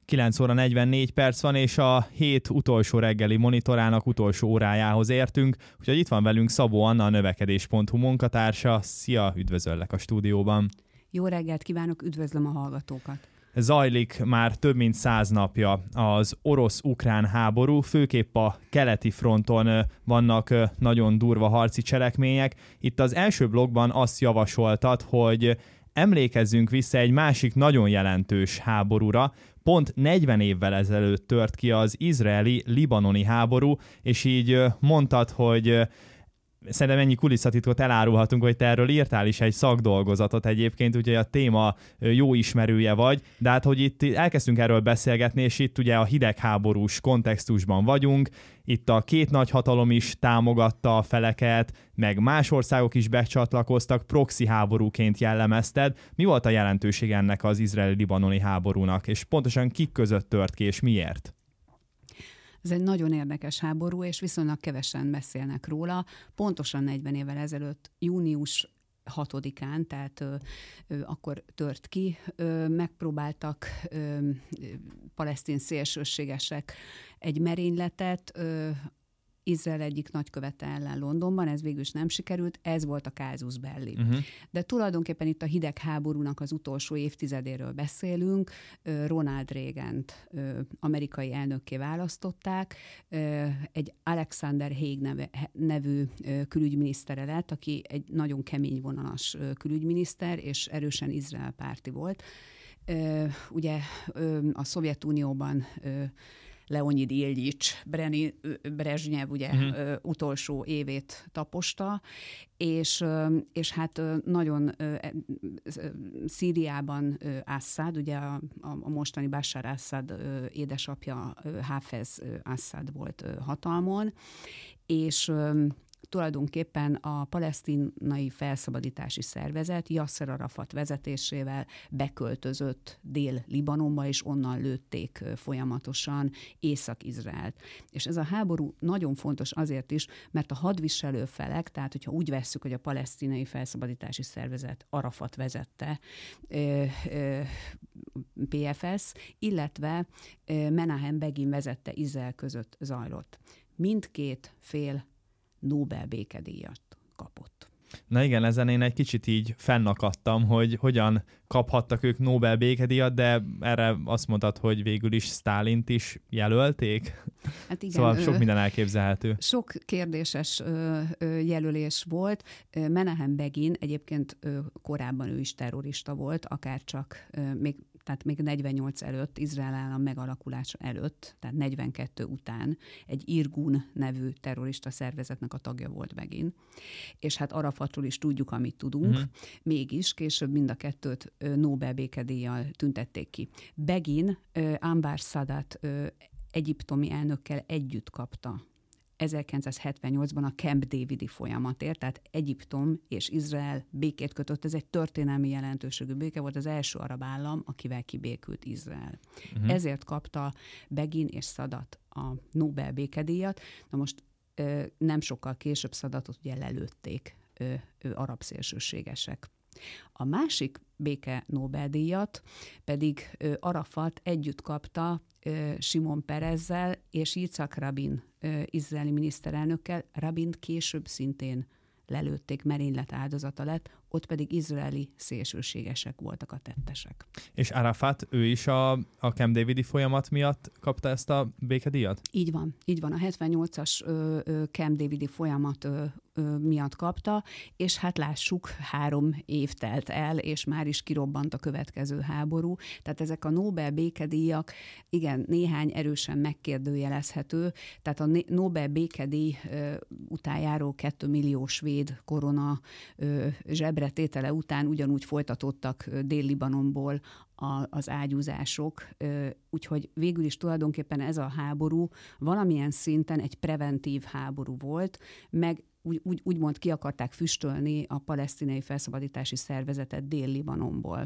9 óra 44 perc van, és a hét utolsó reggeli monitorának utolsó órájához értünk, úgyhogy itt van velünk Szabó Anna, a növekedés.hu munkatársa. Szia, üdvözöllek a stúdióban. Jó reggelt kívánok, üdvözlöm a hallgatókat. Zajlik már több mint 100 napja az orosz-ukrán háború, főképp a keleti fronton vannak nagyon durva harci cselekmények. Itt az első blogban azt javasoltad, hogy emlékezzünk vissza egy másik nagyon jelentős háborúra. Pont 40 évvel ezelőtt tört ki az izraeli-libanoni háború, és így mondtad, hogy szerintem ennyi kulisszatitkot elárulhatunk, hogy te erről írtál is egy szakdolgozatot egyébként, úgyhogy a téma jó ismerője vagy, de hát, hogy itt elkezdtünk erről beszélgetni, és itt ugye a hidegháborús kontextusban vagyunk, itt a két nagyhatalom is támogatta a feleket, meg más országok is becsatlakoztak, proxy háborúként jellemezted. Mi volt a jelentőség ennek az izraeli-libanoni háborúnak, és pontosan kik között tört ki, és miért? Ez egy nagyon érdekes háború, és viszonylag kevesen beszélnek róla. Pontosan 40 évvel ezelőtt, június 6-án, tehát akkor tört ki, megpróbáltak palesztin szélsőségesek egy merényletet, Izrael egyik nagykövete ellen Londonban, ez végül is nem sikerült, ez volt a casus belli. De tulajdonképpen itt a hidegháborúnak az utolsó évtizedéről beszélünk, Ronald Reagant amerikai elnökké választották, egy Alexander Haig nevű külügyminisztere lett, aki egy nagyon kemény vonalas külügyminiszter, és erősen Izrael párti volt. Ugye a Szovjetunióban Leonid Iljics Brezsnyev ugye utolsó évét taposta, és hát nagyon Szíriában Assad, ugye a mostani Bashar Assad édesapja Hafez Assad volt hatalmon, és tulajdonképpen a palesztinai felszabadítási szervezet Yasser Arafat vezetésével beköltözött Dél-Libanonba, és onnan lőtték folyamatosan Észak-Izraelt. És ez a háború nagyon fontos azért is, mert a hadviselő felek, tehát hogyha úgy vesszük, hogy a palesztinai felszabadítási szervezet Arafat vezette, PFS, illetve Menahem Begin vezette Izrael között zajlott. Mindkét fél Nobel békedíjat kapott. Na igen, ezen én egy kicsit így fennakadtam, hogy hogyan kaphattak ők Nobel békedíjat, de erre azt mondtad, hogy végül is Sztálint is jelölték. Hát igen, szóval sok minden elképzelhető. Sok kérdéses jelölés volt. Menahem Begin egyébként korábban ő is terrorista volt, akárcsak még 48 előtt, Izrael állam megalakulása előtt, tehát 42 után egy Irgun nevű terrorista szervezetnek a tagja volt Begin. És hát Arafatról is tudjuk, amit tudunk. Mégis később mind a kettőt Nobel békedíjjal tüntették ki. Begin Anwar Sadat egyiptomi elnökkel együtt kapta 1978-ban a Camp Davidi folyamatért, tehát Egyiptom és Izrael békét kötött, ez egy történelmi jelentőségű béke volt, az első arab állam, akivel kibékült Izrael. Ezért kapta Begin és Sadat a Nobel békedíjat. Na most nem sokkal később Sadatot ugye lelőtték arab szélsőségesek. A másik béke Nobel-díjat pedig Arafat együtt kapta Simon Perezzel és Yitzhak Rabin izraeli miniszterelnökkel. Rabint később szintén lelőtték, merénylet áldozata lett, ott pedig izraeli szélsőségesek voltak a tettesek. És Arafat, ő is a Camp Davidi folyamat miatt kapta ezt a békedíjat? Így van. A 78-as Camp Davidi folyamat miatt kapta, és hát lássuk, 3 év telt el, és már is kirobbant a következő háború. Tehát ezek a Nobel békedíjak, igen, néhány erősen megkérdőjelezhető, tehát a Nobel békedíj után járó 2 millió svéd korona zsebretétele után ugyanúgy folytatódtak Dél-Libanonból az ágyúzások, úgyhogy végül is tulajdonképpen ez a háború valamilyen szinten egy preventív háború volt, meg úgymond ki akarták füstölni a palesztinai felszabadítási szervezetet Dél-Libanonból.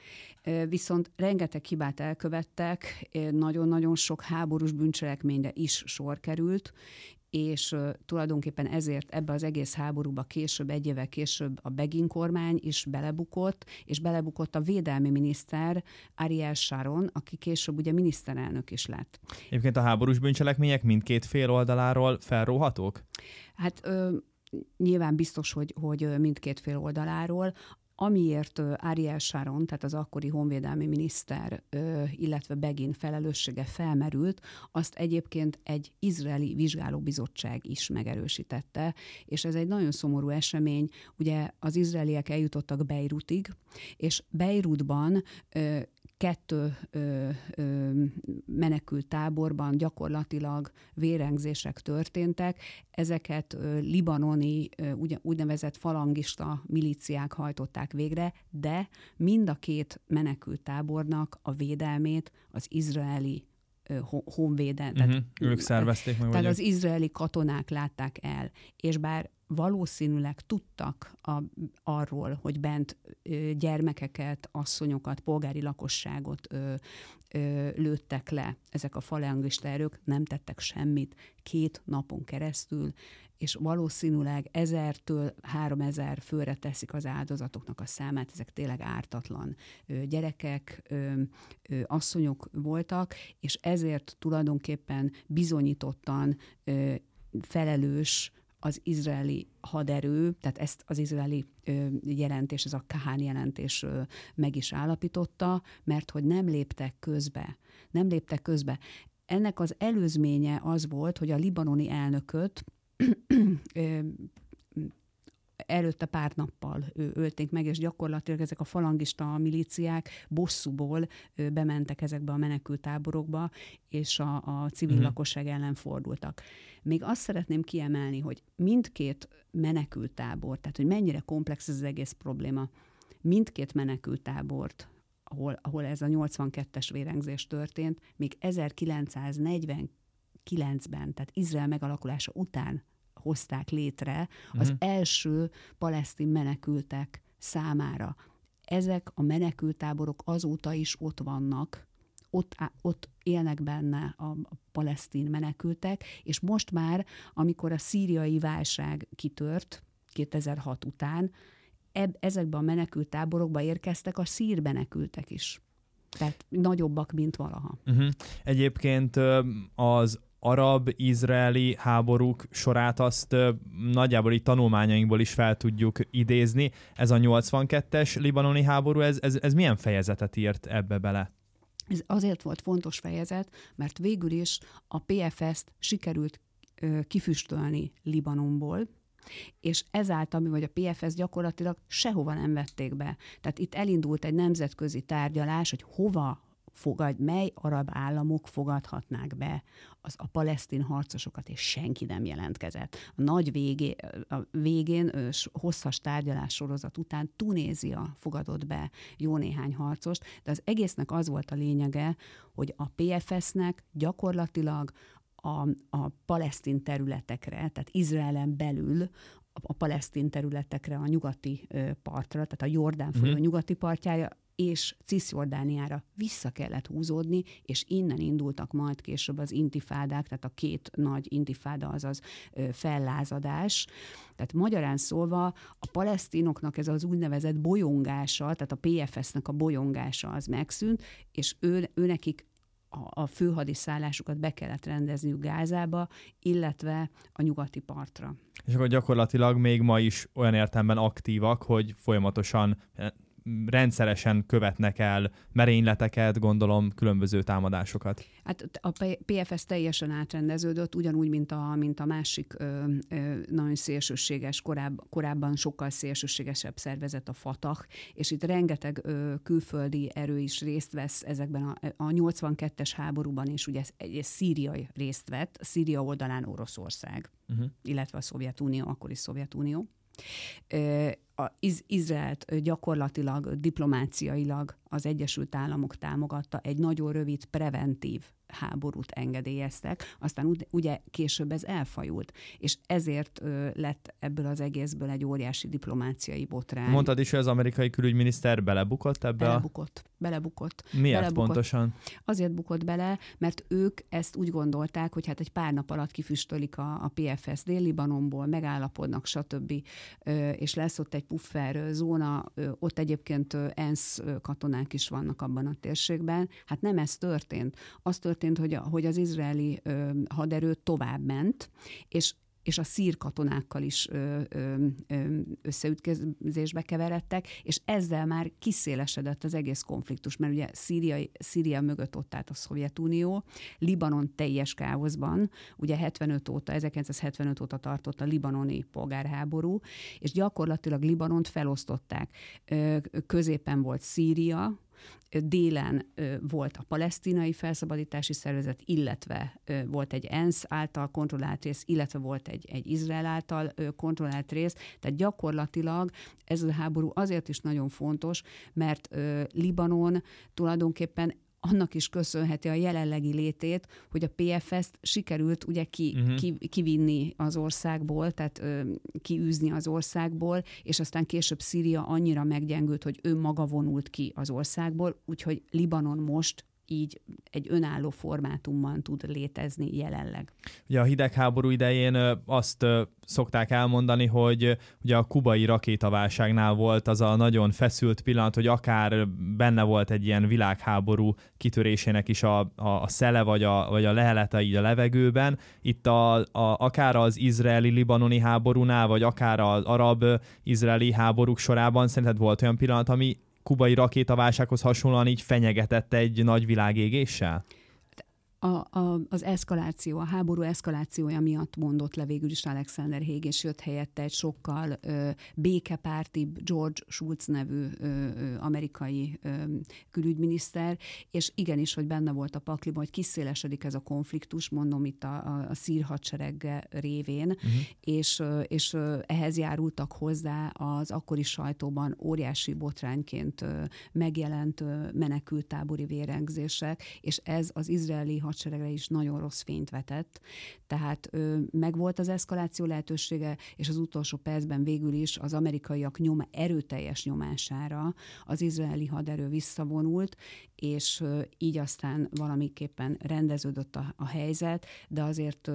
Viszont rengeteg hibát elkövettek, nagyon-nagyon sok háborús bűncselekményre is sor került, és tulajdonképpen ezért ebbe az egész háborúba később, egy évvel később a Begin kormány is belebukott, és belebukott a védelmi miniszter Ariel Sharon, aki később ugye miniszterelnök is lett. Egyébként a háborús bűncselekmények mindkét fél oldaláról felróhatók? Hát nyilván biztos, hogy mindkét fél oldaláról. Amiért Ariel Sharon, tehát az akkori honvédelmi miniszter, illetve Begin felelőssége felmerült, azt egyébként egy izraeli vizsgálóbizottság is megerősítette, és ez egy nagyon szomorú esemény. Ugye az izraeliek eljutottak Beirutig, és Beirutban 2 menekült táborban gyakorlatilag vérengzések történtek. Ezeket libanoni úgynevezett falangista milíciák hajtották végre, de mind a 2 menekült tábornak a védelmét az izraeli honvédelem. Ők szervezték meg. Tehát az izraeli katonák látták el, és bár valószínűleg tudtak arról, hogy bent gyermekeket, asszonyokat, polgári lakosságot lőttek le ezek a falangista erők, nem tettek semmit 2 napon keresztül, és valószínűleg 1000-től 3000 főre teszik az áldozatoknak a számát, ezek tényleg ártatlan gyerekek, asszonyok voltak, és ezért tulajdonképpen bizonyítottan felelős az izraeli haderő, tehát ezt az izraeli jelentés, ez a Kahán jelentés meg is állapította, mert hogy nem léptek közbe. Ennek az előzménye az volt, hogy a libanoni elnököt előtte pár nappal ölték meg, és gyakorlatilag ezek a falangista milíciák bosszúból bementek ezekbe a menekülttáborokba, és a civil lakosság ellen fordultak. Még azt szeretném kiemelni, hogy mindkét menekülttábor, tehát hogy mennyire komplex ez az egész probléma, mindkét menekülttábort, ahol ez a 82-es vérengzés történt, még 1949-ben, tehát Izrael megalakulása után hozták létre az első palesztin menekültek számára. Ezek a menekülttáborok azóta is ott vannak, ott élnek benne a palesztin menekültek, és most már, amikor a szíriai válság kitört 2006 után, ezekben a menekülttáborokba érkeztek a szír menekültek is. Tehát nagyobbak, mint valaha. Egyébként az arab-izraeli háborúk sorát azt nagyjából így tanulmányainkból is fel tudjuk idézni. Ez a 82-es libanoni háború, ez milyen fejezetet írt ebbe bele? Ez azért volt fontos fejezet, mert végül is a PFS-t sikerült kifüstölni Libanonból, és ezáltal, vagy a PFS gyakorlatilag sehova nem vették be. Tehát itt elindult egy nemzetközi tárgyalás, hogy mely arab államok fogadhatnák be a palesztin harcosokat, és senki nem jelentkezett. A végén hosszas tárgyalás sorozat után Tunézia fogadott be jó néhány harcost, de az egésznek az volt a lényege, hogy a PFS-nek gyakorlatilag a palesztin területekre, tehát Izraelen belül a palesztin területekre, a nyugati partra, tehát a Jordán folyó nyugati partjára, és Cisjordániára vissza kellett húzódni, és innen indultak majd később az intifádák, tehát a 2 nagy intifáda, azaz fellázadás. Tehát magyarán szólva a palesztinoknak ez az úgynevezett bolyongása, tehát a PFS-nek a bolyongása az megszűnt, és őnekik a főhadiszállásukat be kellett rendezniük Gázába, illetve a nyugati partra. És akkor gyakorlatilag még ma is olyan értelemben aktívak, hogy folyamatosan rendszeresen követnek el merényleteket, gondolom, különböző támadásokat. Hát a PFS teljesen átrendeződött, ugyanúgy, mint a másik nagyon szélsőséges, korábban sokkal szélsőségesebb szervezet, a Fatah, és itt rengeteg külföldi erő is részt vesz ezekben a 82-es háborúban, és ugye egy szíriai részt vett, Szíria oldalán Oroszország, illetve a Szovjetunió, akkori Szovjetunió. Izraelt gyakorlatilag diplomáciailag az Egyesült Államok támogatta, egy nagyon rövid preventív háborút engedélyeztek, aztán ugye később ez elfajult, és ezért lett ebből az egészből egy óriási diplomáciai botrány. Mondtad is, hogy az amerikai külügyminiszter belebukott ebbe? Belebukott. Miért pontosan? Azért bukott bele, mert ők ezt úgy gondolták, hogy hát egy pár nap alatt kifüstölik a PFS Dél-Libanonból, megállapodnak, stb. És lesz ott egy puffer zóna, ott egyébként ENSZ katonák is vannak abban a térségben. Hát nem ez történt. Az történt, hogy az izraeli haderő tovább ment, és a szír katonákkal is összeütközésbe keveredtek, és ezzel már kiszélesedett az egész konfliktus, mert ugye Szíria mögött ott állt a Szovjetunió, Libanon teljes káoszban, ugye 1975 óta tartott a libanoni polgárháború, és gyakorlatilag Libanont felosztották. Középen volt Szíria, délen volt a palesztinai felszabadítási szervezet, illetve volt egy ENSZ által kontrollált rész, illetve volt egy Izrael által kontrollált rész. Tehát gyakorlatilag ez a háború azért is nagyon fontos, mert Libanon tulajdonképpen annak is köszönheti a jelenlegi létét, hogy a PFS-t sikerült ugye kivinni az országból, tehát kiűzni az országból, és aztán később Szíria annyira meggyengült, hogy ő maga vonult ki az országból, úgyhogy Libanon most így egy önálló formátumban tud létezni jelenleg. Ugye a hidegháború idején azt szokták elmondani, hogy ugye a kubai rakétaválságnál volt az a nagyon feszült pillanat, hogy akár benne volt egy ilyen világháború kitörésének is a szele vagy a lehelete így a levegőben. Itt akár az izraeli-libanoni háborúnál, vagy akár az arab-izraeli háborúk sorában szerinted volt olyan pillanat, ami kubai rakétaválsághoz hasonlóan így fenyegetett egy nagy világégéssel? Az eszkaláció, a háború eszkalációja miatt mondott le végül is Alexander Haig, és jött helyette egy sokkal békepártibb George Shultz nevű amerikai külügyminiszter, és igenis, hogy benne volt a pakliban, hogy kiszélesedik ez a konfliktus, mondom itt a szír hadsereg révén, és ehhez járultak hozzá az akkori sajtóban óriási botrányként megjelent menekülttábori vérengzések, és ez az izraeli hadseregre is nagyon rossz fényt vetett. Tehát megvolt az eszkaláció lehetősége, és az utolsó percben végül is az amerikaiak erőteljes nyomására az izraeli haderő visszavonult, és így aztán valamiképpen rendeződött a helyzet, de azért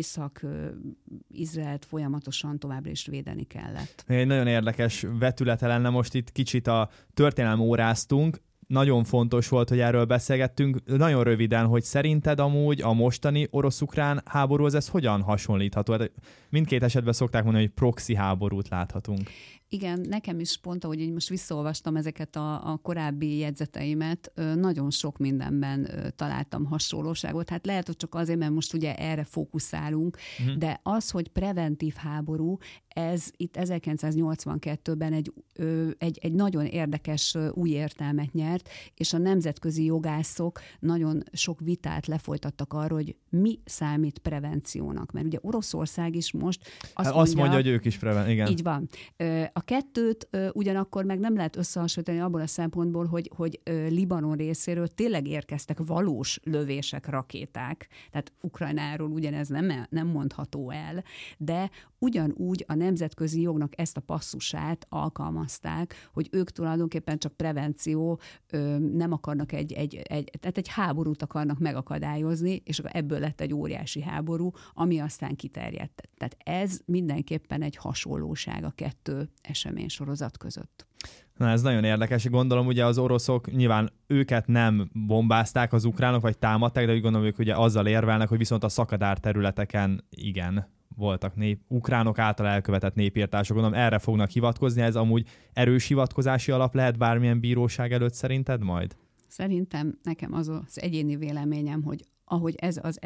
Észak-Izraelt folyamatosan továbbra is védeni kellett. Egy nagyon érdekes vetülete lenne, most itt kicsit a történelem óráztunk. Nagyon fontos volt, hogy erről beszélgettünk. Nagyon röviden, hogy szerinted amúgy a mostani orosz-ukrán háborúhoz ez hogyan hasonlítható? Hát mindkét esetben szokták mondani, hogy proxy háborút láthatunk. Igen, nekem is pont, ahogy most visszaolvastam ezeket a korábbi jegyzeteimet, nagyon sok mindenben találtam hasonlóságot. Hát lehet, hogy csak azért, mert most ugye erre fókuszálunk, de az, hogy preventív háború, ez itt 1982-ben egy nagyon érdekes új értelmet nyert, és a nemzetközi jogászok nagyon sok vitát lefolytattak arról, hogy mi számít prevenciónak. Mert ugye Oroszország is most azt mondja, hogy ők is igen. Így van. A kettőt ugyanakkor meg nem lehet összehasonlítani abból a szempontból, hogy Libanon részéről tényleg érkeztek valós lövések, rakéták. Tehát Ukrajnáról ugyanez nem mondható el, de ugyanúgy a nemzetközi jognak ezt a passzusát alkalmazták, hogy ők tulajdonképpen csak prevenció, nem akarnak tehát egy háborút akarnak megakadályozni, és ebből lett egy óriási háború, ami aztán kiterjedt. Tehát ez mindenképpen egy hasonlóság a kettő eseménysorozat között. Na, ez nagyon érdekes. Gondolom, ugye az oroszok nyilván őket nem bombázták az ukránok, vagy támadták, de úgy gondolom, ők ugye azzal érvelnek, hogy viszont a szakadár területeken igen, voltak ukránok által elkövetett népirtások. Gondolom, erre fognak hivatkozni. Ez amúgy erős hivatkozási alap lehet bármilyen bíróság előtt szerinted majd? Szerintem nekem az egyéni véleményem, hogy ahogy ez az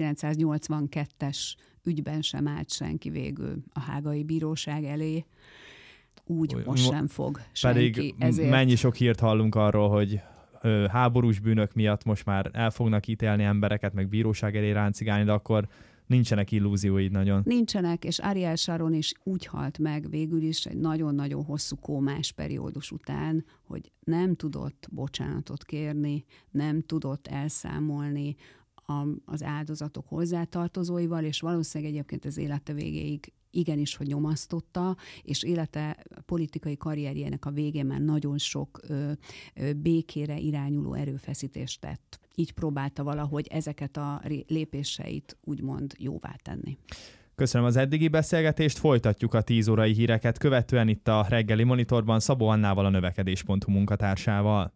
1982-es ügyben sem állt senki végül a hágai bíróság elé, úgy most sem fog senki. Pedig ezért... mennyi sok hírt hallunk arról, hogy háborús bűnök miatt most már el fognak ítélni embereket, meg bíróság elé ráncigálni, de akkor Nincsenek illúzióid nagyon. Nincsenek, és Ariel Sharon is úgy halt meg végül is egy nagyon-nagyon hosszú kómás periódus után, hogy nem tudott bocsánatot kérni, nem tudott elszámolni az áldozatok hozzátartozóival, és valószínűleg egyébként az élete végéig igenis, hogy nyomasztotta, és élete politikai karrierjének a végén már nagyon sok békére irányuló erőfeszítést tett. Így próbálta valahogy ezeket a lépéseit úgymond jóvá tenni. Köszönöm az eddigi beszélgetést, folytatjuk a 10 órai híreket, követően itt a reggeli monitorban Szabó Annával, a növekedés.hu munkatársával.